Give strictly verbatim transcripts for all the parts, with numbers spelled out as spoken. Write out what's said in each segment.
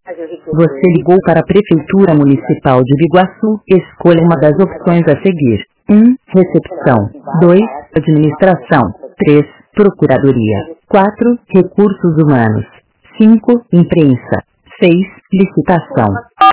Você ligou para a Prefeitura Municipal de Biguaçu. Escolha uma das opções a seguir. um. Recepção. dois. Administração. três. Procuradoria. quatro. Recursos Humanos. cinco. Imprensa. seis. Licitação.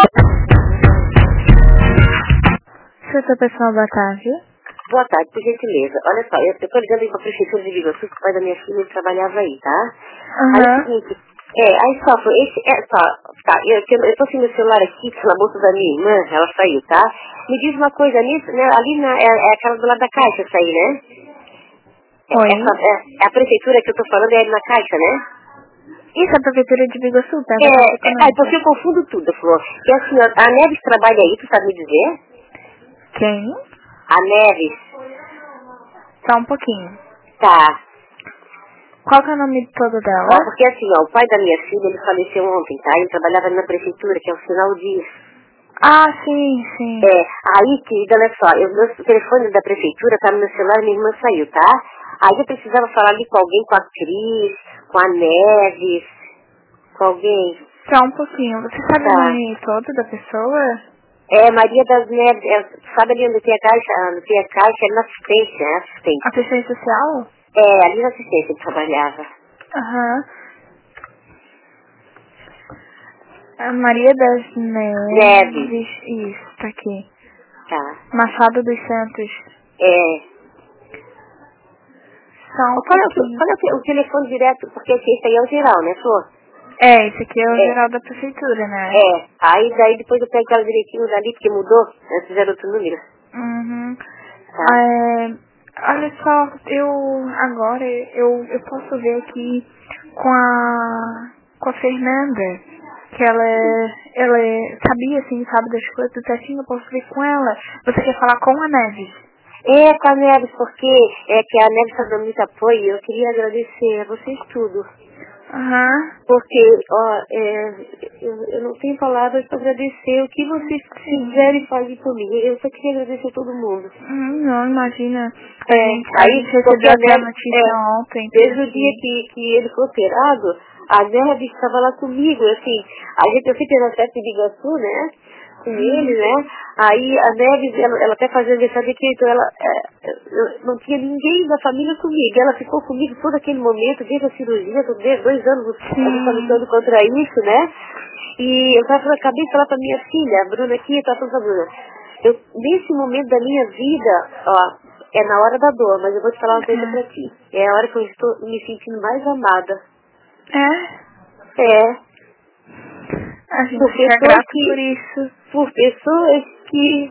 Setor pessoal, boa tarde. Boa tarde, por gentileza. Olha só, eu estou ligando aí para a Prefeitura de Biguaçu, que o pai da minha filha ele trabalhava aí, tá? Uhum. Aí é o seguinte, é, aí só, foi esse, é, só, tá, eu, eu, eu tô sem meu celular aqui, que na bolsa da minha irmã, ela saiu, tá? Me diz uma coisa, nisso, né, ali na, é, é aquela do lado da Caixa, essa aí, né? Oi. Essa, é, é a prefeitura que eu tô falando, é ali na Caixa, né? Isso é a Prefeitura de Biguaçu, tá? É, é, é, porque eu confundo tudo, Flor. E assim, ó, a Neves trabalha aí, tu sabe me dizer? Quem? A Neves. Só um pouquinho. Tá. Qual que é o nome todo dela? Ah, porque assim, ó, o pai da minha filha, ele faleceu ontem, tá? Ele trabalhava na prefeitura, que é o sinal disso. Ah, sim, sim. É, aí, querida, olha só, eu, meu telefone da prefeitura tá no meu celular, minha irmã saiu, tá? Aí eu precisava falar ali com alguém, com a Cris, com a Neves, com alguém. Só um pouquinho. Você sabe Tá. o nome todo da pessoa? É, Maria das Neves, é, sabe ali onde tem a caixa, onde tem a caixa, é na assistência, é assistente. Assistência social? É, ali na assistência ele trabalhava. Aham. A Maria das Neves. Neves. Isso, tá aqui. Tá. Machado dos Santos. É. Só um Qual é, o, pouquinho. qual é o, te- o telefone direto? Porque esse aí é o geral, né, Flor? É, esse aqui é o É. geral da prefeitura, né? É. Aí daí depois eu pego ela direitinho dali, porque mudou. Eles fizeram outro número. Uhum. Tá. É, olha só, eu agora eu, eu posso ver aqui com a com a Fernanda, que ela é, ela é, sabia assim, sabe das coisas do testinho, eu posso ver com ela. Você quer falar com a Neves? É, com a Neves, porque é que a Neves está dando muito apoio e eu queria agradecer a vocês tudo. Aham. Porque, ó, é, eu, eu não tenho palavras para agradecer o que vocês fizeram e fazem por mim. Eu só queria agradecer a todo mundo. Hum, não, imagina. A É, gente, a aí, gente porque recebeu a até a Neves, notícia é, ontem. desde o que- dia que, que ele foi operado, a Neves estava lá comigo, assim, a gente, eu fiquei na festa de Biguaçu, né, com ele, né, aí a Neves, ela, ela até fazia aniversário aqui, então ela, é, eu- não tinha ninguém da família comigo, ela ficou comigo todo aquele momento, desde a cirurgia, tô desde dois anos a gente tá Sim. lutando contra isso, né, e eu tava, acabei de falar pra minha filha, a Bruna aqui, eu tava falando pra Bruna, eu, nesse momento da minha vida, ó, é na hora da dor, mas eu vou te falar uma coisa pra ti. É a hora que eu estou me sentindo mais amada. É? É, A gente por fica pessoas grato por que, isso. por pessoas que,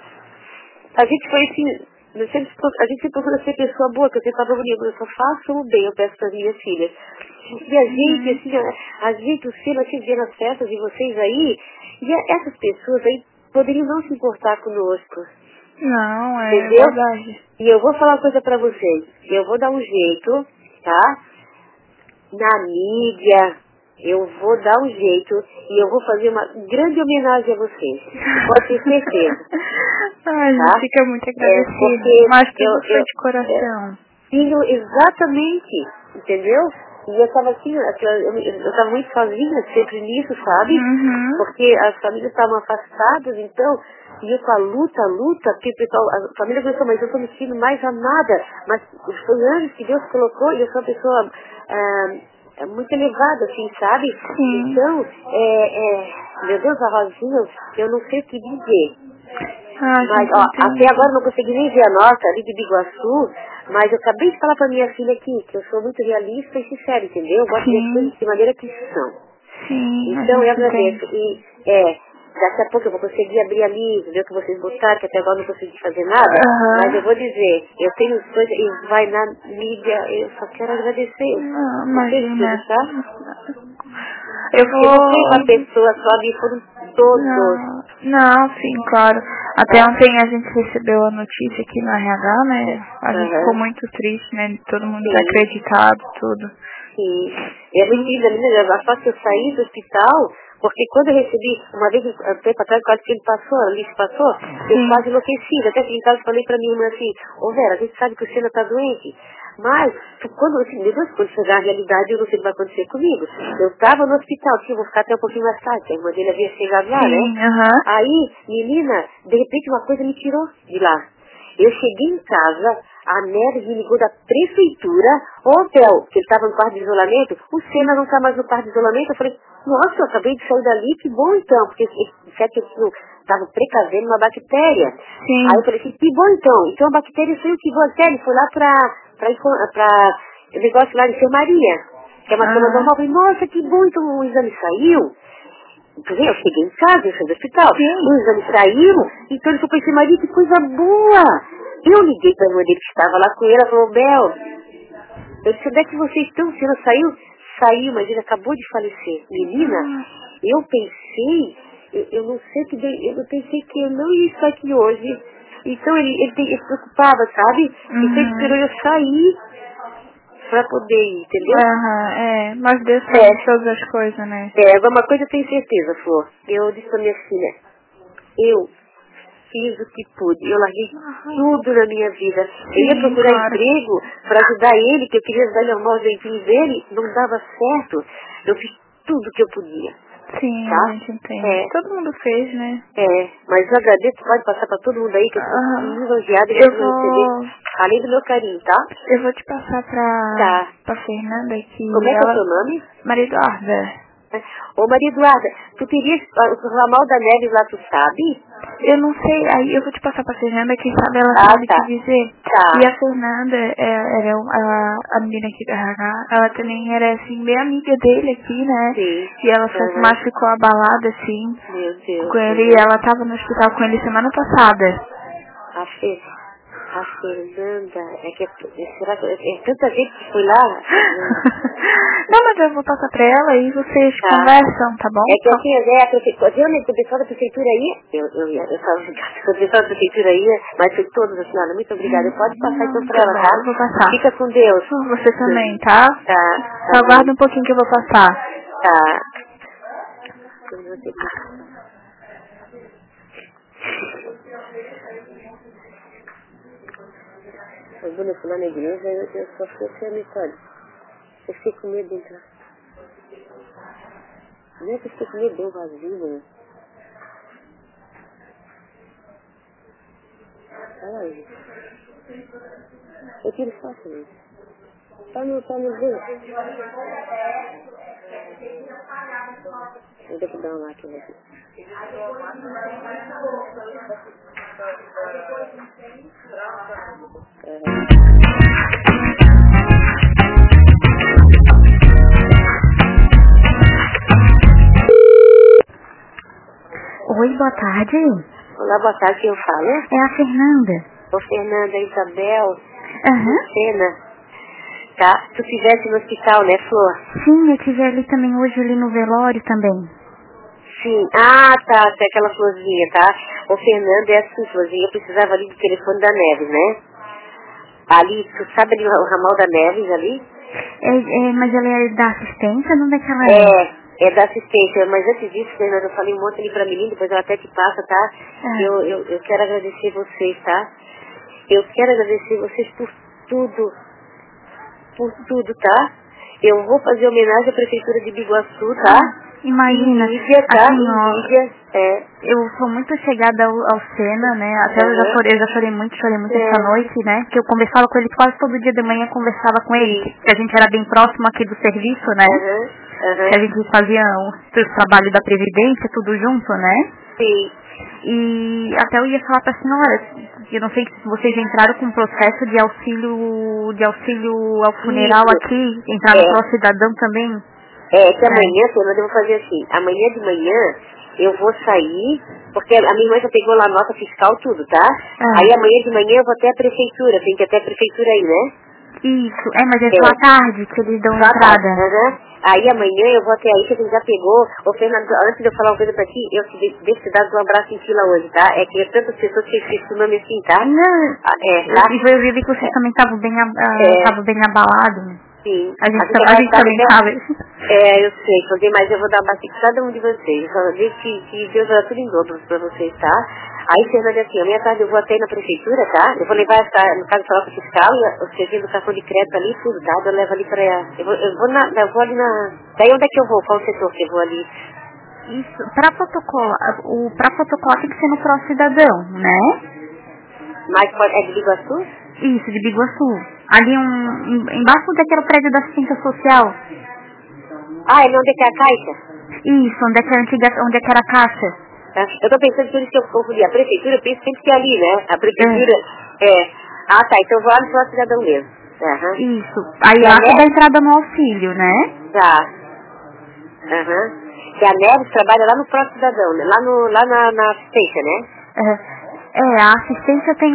a gente foi assim, eu sempre, pro- a gente sempre procura ser pessoa boa, que eu sempre falo pra mulher, eu só faço o bem, eu peço para minhas filhas. E a gente, Uhum. assim, a, a gente, o selo, a gente vê nas festas de vocês aí, e a- essas pessoas aí poderiam não se importar conosco. Não, é Entendeu? verdade. E eu vou falar uma coisa pra vocês. Eu vou dar um jeito, tá? Na mídia, eu vou dar um jeito e eu vou fazer uma grande homenagem a vocês. Pode ter certeza, Ai, a gente tá? fica muito É, agradecido. porque Mas eu, tudo foi eu, de coração. Filho, exatamente, entendeu? E eu tava assim, aquela- eu, eu tava muito sozinha sempre nisso, sabe? Uhum. Porque as famílias estavam afastadas, então, e eu com a luta, a luta, porque o pessoal, a família pensou, mas eu tô me sentindo mais amada, mas foi antes que Deus colocou, e eu sou uma pessoa ah, é muito elevada, assim, sabe? Sim. Então, é, é, meu Deus, a Rosinha, eu não sei o que dizer. Ah, a Mas, gente ó, até entende. agora eu não consegui nem ver a nota ali de Biguaçu, mas eu acabei de falar pra minha filha aqui, que eu sou muito realista e sincera, entendeu? Eu gosto de ver as coisas Sim. de maneira que são. Sim, a Então, eu gente agradeço. entende. E, é, daqui a pouco eu vou conseguir abrir ali, ver o que vocês botaram, que até agora eu não consegui fazer nada, mas eu Aham. vou dizer, eu tenho coisa, e vai na mídia, eu só quero agradecer. Não, Vocês tudo, imagina. tá? Eu Porque não foi uma vou... pessoa só, ali foram todos. Não, não, sim, claro. Até Tá? ontem a gente recebeu a notícia aqui no R H, né? A gente ficou Aham. muito triste, né? Todo mundo Sim. desacreditado, tudo. Sim. É muito linda, menina. A parte que eu saí do hospital, porque quando eu recebi, uma vez, há tempo atrás, quase que ele passou, a Alice passou, eu Sim. quase enlouqueci. Até que em casa falei pra minha irmã assim, ô Vera, a gente sabe que o Senna tá doente. Mas, quando, assim, depois quando chegar a realidade, eu não sei o que vai acontecer comigo. Eu estava no hospital, que eu vou ficar até um pouquinho mais tarde, a irmã dele havia chegado lá, Sim, né? aham. Aí, menina, de repente uma coisa me tirou de lá. Eu cheguei em casa, a Neves me ligou da prefeitura, o hotel, que ele estava no quarto de isolamento, o Senna não está mais no quarto de isolamento. Eu falei, nossa, eu acabei de sair dali, que bom então, porque certo que eu estava precavendo uma bactéria. Sim. Aí eu falei assim, que bom então, então a bactéria saiu, que bom, até ele foi lá para para o negócio lá de enfermaria, que é uma cama Ah. normal. Eu falei, nossa, que bom, então o exame saiu. Então, eu cheguei em casa, eu fui do hospital, Sim. o exame saiu, então ele foi para enfermaria, que coisa boa. Eu liguei para a irmã dele que estava lá com ele, ela falou, Bel, eu disse, onde é que vocês estão? Você não saiu? Saiu, mas ele acabou de falecer. Menina, eu pensei, eu, eu não sei que dei, eu pensei que eu não ia estar aqui hoje. Então ele, ele, tem- ele se preocupava, sabe? Então ele Uhum. esperou eu sair para poder ir, entendeu? Aham, é. Mas Deus sabe É. de todas as coisas, né? É, agora uma coisa eu tenho certeza, Flor. Eu disse pra minha filha, eu fiz o que pude. Eu larguei tudo na minha vida. Eu ia Sim, procurar claro. emprego para ajudar ele, que eu queria ajudar ele a arrumar os dentinhos dele. Não dava certo. Eu fiz tudo que eu podia. Sim, Tá? a gente entende. É, Todo mundo fez, né? é. Mas eu agradeço, pode passar para todo mundo aí, que eu sou Aham. elogiada e Eu vocês vão vou... receber. Além do meu carinho, tá? Eu vou te passar pra... Tá. pra Fernanda que Como é que é o ela... seu nome? Maria Eduarda. Ô Maria Eduarda, tu terias o ramal da Neves lá, tu sabe? Eu não sei, aí eu vou te passar pra Fernanda, quem sabe ela Ah, sabe tá. te dizer. Tá. E a Fernanda, é, ela é um- a, a menina aqui da R H, ela também era assim, bem amiga dele aqui, né? Sim. E ela foi Aham. mais ficou abalada assim Meu Deus. com ele, e Uhum. ela tava no hospital com ele semana passada. A, Fe, a Fernanda, é que é, será que é, é tanta gente que foi lá? Não, mas eu vou passar pra ela e vocês Tá. conversam, tá bom? É que assim, é a prefeitura, realmente o pessoal da prefeitura ia, eu, eu, ia- eu falo, o pessoal da prefeitura ia, mas foi todos, a senhora, muito obrigada. Pode passar então Não, pra tá ela, bom, tá? eu vou passar. Fica com Deus. Você também, tá? Tá, Só tá aguarda bom. um pouquinho que eu vou passar. Tá. Eu vou ter que- Quando eu fui lá na igreja, eu, eu só fui assim, me olha, eu fiquei com medo de entrar. Não é que eu fiquei com medo de um vazio, né? Olha aí. Eu tiro fácil, tá no, tá no dedo. Eu devo dar uma máquina aqui. Aham. Oi, boa tarde. Olá, boa tarde, quem eu falo? É a Fernanda. Ô, Fernanda, Isabel, Aham. Lucena, tá? Tu estivesse no hospital, né, Flor? Sim, eu tive ali também hoje ali no velório também. Sim. Ah, tá, tá aquela florzinha, tá? Ô, Fernanda, é assim, florzinha, eu precisava ali do telefone da Neves, né? Ali, tu sabe ali o ramal da Neves ali? É, é, mas ela é da assistência? Onde é que ela é? É, é da assistência, mas antes disso, Fernanda, eu falei um monte ali pra menina, depois ela até te passa, tá? Ah. Eu, eu, eu quero agradecer vocês, tá? Eu quero agradecer vocês por tudo, por tudo, tá? Eu vou fazer homenagem à Prefeitura de Biguaçu, tá? Imagina, Em mídia, tá? assim, Em ó, mídia, é. eu sou muito chegada ao, ao Senna, né? Até eu já Uhum. chorei, eu já chorei muito, chorei muito É. essa noite, né? Que eu conversava com ele quase todo dia de manhã, conversava com ele, Sim. que a gente era bem próximo aqui do serviço, né? Uhum. Uhum. Que a gente fazia o, o trabalho da Previdência, tudo junto, né? Sim. E até eu ia falar pra senhora, eu não sei se vocês entraram com um processo de auxílio, de auxílio ao funeral Isso. aqui, entraram É. pro cidadão também. É, que amanhã, Fernanda, eu vou fazer assim. Amanhã de manhã eu vou sair, porque a minha mãe já pegou lá a nota fiscal, tudo, tá? Ah. Aí amanhã de manhã eu vou até a prefeitura, tem que ir até a prefeitura aí, né? Isso, é, mas é É. só à tarde que eles dão Só à tarde, entrada. aham. Aí amanhã eu vou até aí, que a gente já pegou. Ô, Fernando, antes de eu falar uma coisa pra ti, eu te de- devo te dar um abraço em fila hoje, tá? É que tantas pessoas que esqueci o nome assim, tá? Não, Ah, é, tá? eu, eu vi que vocês também estavam bem, ab- ah, É. estavam bem abalados. Sim. A gente, A tam- a vai gente estar também até- estava. É, eu sei, fazer, mas eu vou dar um bastante pra cada um de vocês. Eu só digo que, que Deus vai dar tudo em dobro pra vocês, tá? Aí, Fernanda, assim, a minha tarde eu vou até ir na prefeitura, tá? Eu vou levar essa, no caso, falar com o fiscal, o serviço do cartão de crédito ali, tudo, tá? Eu levo ali pra... Eu vou, eu vou, na, eu vou ali na... Daí onde é que eu vou? Qual setor que eu vou ali? Isso, pra protocolo, o, pra protocolo tem que ser no Pró Cidadão, né? Mas pode- é de Biguaçu? Isso, de Biguaçu. Ali um, em- embaixo daquele prédio da assistência social. Ah, é onde é que é a caixa? Isso, onde é que, é a antiga, onde é que era a caixa. Tá? Eu tô pensando por isso que eu confundi. A prefeitura, eu penso sempre que é ali, né? A prefeitura é... Ah, tá, então eu vou lá no Pró Cidadão mesmo. Aham. Isso. Aí E a lá que Neves? dá entrada no auxílio, né? Tá. Aham. E a Neves trabalha lá no Pró Cidadão, né? Lá, no, lá na, na assistência, né? É, é, a assistência tem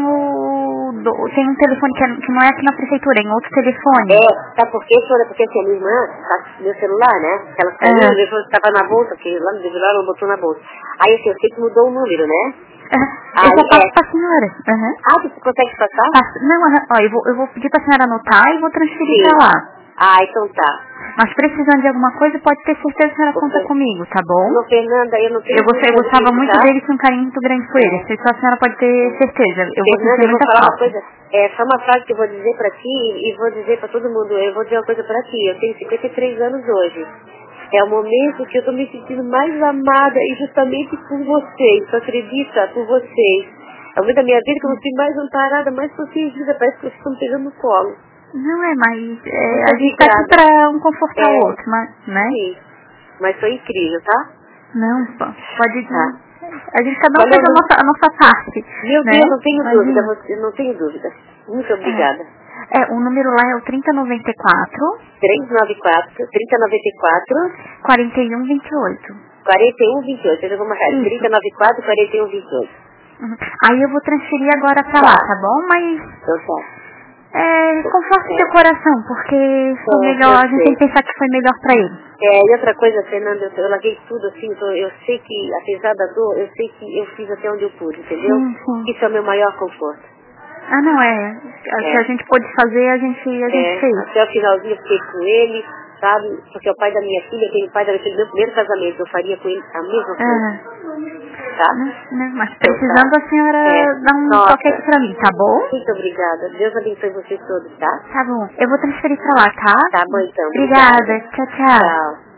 o do- tem um telefone que, é- que não é aqui na prefeitura, é em outro telefone. É, sabe por quê, senhora? Porque assim, a minha irmã, tá com meu celular, né? Ela saiu, É. levou, estava na bolsa, que lá no celular ela botou na bolsa. Aí assim, eu sei que mudou o número, né? É, Aí eu já passo é. pra senhora. Uhum. Ah, você consegue passar? Passo- não, aham, ó, eu vou, eu vou pedir pra senhora anotar e vou transferir Sim. pra lá. Ah, então tá. Mas precisando de alguma coisa, pode ter certeza que a senhora conta Você- comigo, tá bom? Não, Fernanda, eu não tenho Eu, gostei, eu dúvida gostava disso, muito tá? dele, tinha um carinho muito grande por ele. É. Só a senhora pode ter certeza. Eu vou Fernanda, sentir eu vou muita falar uma falta. coisa, é só uma frase que eu vou dizer pra ti e vou dizer pra todo mundo. Eu vou dizer uma coisa pra ti, eu tenho cinquenta e três anos hoje. É o momento que eu tô me sentindo mais amada e justamente por vocês, tu acredita? Por vocês. É o momento da minha vida que eu me sinto mais amparada, mais protegida, parece que vocês estão me pegando no colo. Não é, mas é, Muito a gente tá aqui obrigada. pra um confortar o É, outro, mas, né? sim, mas foi incrível, tá? Não, pô, pode... Tá. A gente cada um Olha, fez a eu não- nossa, a nossa parte, Meu né? Deus, não tenho dúvida, Imagina. você, não tenho dúvida. Muito obrigada. É, é, o número lá é o trinta noventa e quatro, três nove quatro, trinta noventa e quatro, quarenta e um vinte e oito. quarenta e um vinte e oito. Eu vou marcar. Isso. trinta noventa e quatro, quarenta e um vinte e oito. Uhum. Aí eu vou transferir agora pra Tá. lá, tá bom? Mas Então tá. é, conforte seu coração, porque foi É, melhor, eu a gente tem sei. que pensar que foi melhor pra ele. É, e outra coisa, Fernanda, eu, eu larguei tudo assim, então eu sei que, apesar da dor, eu sei que eu fiz até onde eu pude, entendeu? Sim, sim. Isso é o meu maior conforto. Ah, não, é. O que É. a gente pôde fazer, a gente, a gente É, fez. até o finalzinho eu fiquei com ele, sabe? Porque é o pai da minha filha, tem o pai da minha filha, meu primeiro casamento, eu faria com ele a mesma coisa, Ah, tá? né, né, mas Então precisando tá. a senhora É. dá um Nossa. toque aqui pra mim, tá bom? Muito obrigada. Deus abençoe vocês todos, tá? Tá bom. Eu vou transferir pra lá, tá? Tá bom então, Obrigada. obrigada. Tchau, tchau. Tchau.